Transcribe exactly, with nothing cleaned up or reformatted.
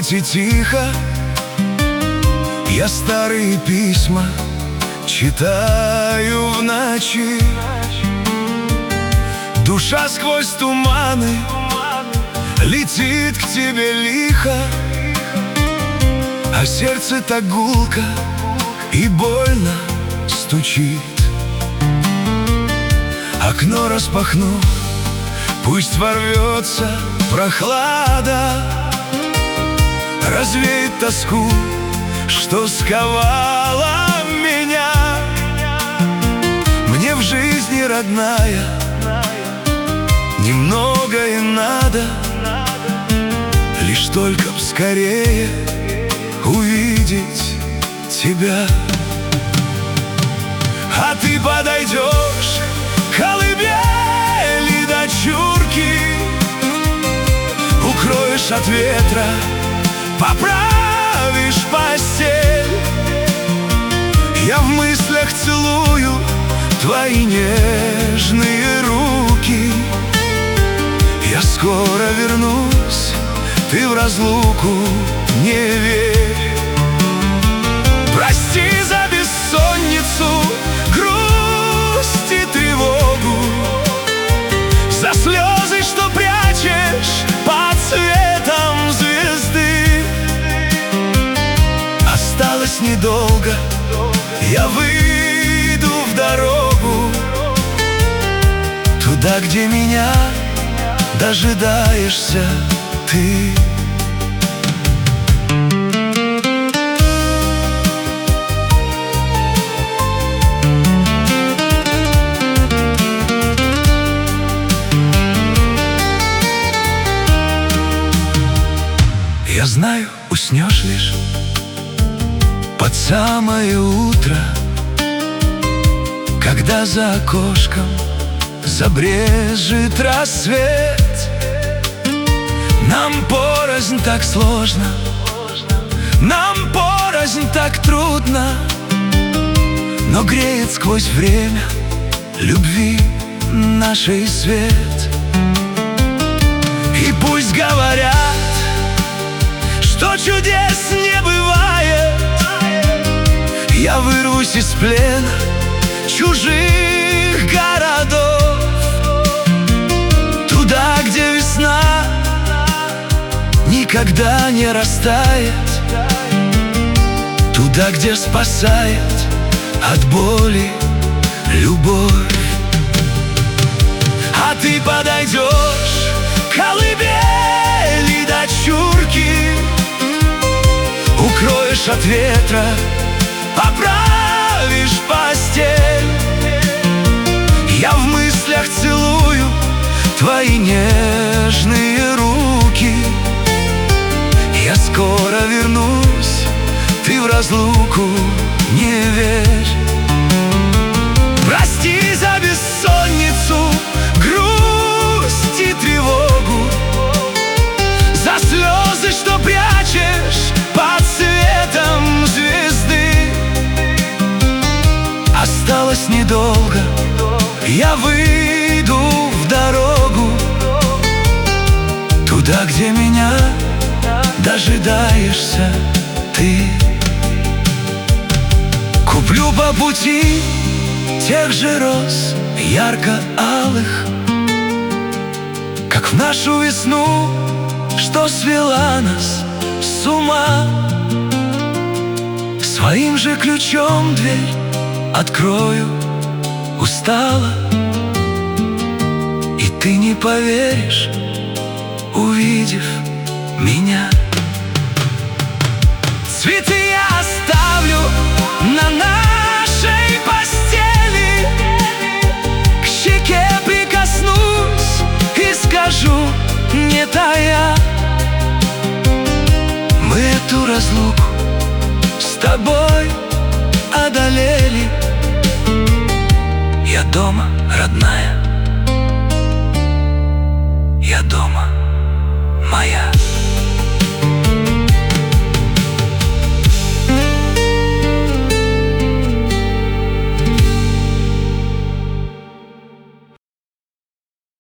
комнате тихо, я старые письма читаю в ночи. Душа сквозь туманы летит к тебе лихо, а сердце так гулко и больно стучит. Окно распахну, пусть ворвется прохлада, развеет тоску, что сковала меня. Мне в жизни, родная, немного и надо, лишь только б скорее увидеть тебя. А ты подойдешь к колыбели дочурки, укроешь от ветра, поправишь постель. Я в мыслях целую твои нежные руки. Я скоро вернусь, ты в разлуку не верь. Прости за бессонницу, грусть и тревогу, за слезы, что прячешь под светом звезды. Осталось недолго, я выйду в дорогу, туда, где меня дожидаешься ты. Я знаю, уснешь лишь под самое утро, когда за окошком забрежет рассвет. Нам порознь так сложно, нам порознь так трудно, но греет сквозь время любви нашей свет. И пусть говорят, что чудес не бывает, я вырвусь из плена чужих городов, туда, где весна никогда не растает, туда, где спасает от боли любовь. А ты подойдешь к колыбели дочурки, укроешь от ветра, поправишь постель. Я в мыслях целую твои нежные руки. Я скоро вернусь, ты в разлуку не верь. Прости за бессонницу, грусть и тревогу, за слезы, что прячешь под светом звезды. Осталось недолго, я выйду в дорогу, туда, где меня дожидаешься ты. Куплю по пути тех же роз ярко-алых, как в нашу весну, что свела нас с ума. Своим же ключом дверь открою устало, и ты не поверишь, увидев меня. Цветы я оставлю на нашей постели, к щеке прикоснусь и скажу, не тая: мы эту разлуку с тобой одолели. Я дома, родная, я дома, моя.